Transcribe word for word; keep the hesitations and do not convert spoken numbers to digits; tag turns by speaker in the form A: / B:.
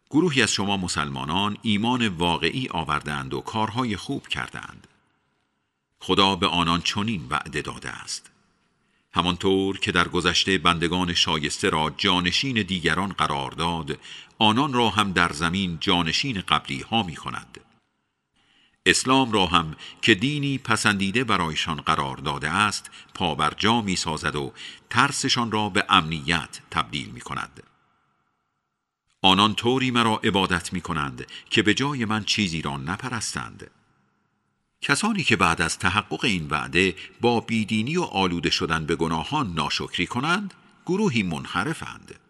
A: گروهی از شما مسلمانان ایمان واقعی آوردند و کارهای خوب کردند. خدا به آنان چنین وعده داده است: همانطور که در گذشته بندگان شایسته را جانشین دیگران قرار داد، آنان را هم در زمین جانشین قبلی ها می کند. اسلام را هم که دینی پسندیده برایشان قرار داده است، پابرجا می سازد و ترسشان را به امنیت تبدیل می کند. آنان طوری مرا عبادت می کنند که به جای من چیزی را نپرستند. کسانی که بعد از تحقق این وعده با بیدینی و آلوده شدن به گناهان ناشکری کنند، گروهی منحرفند.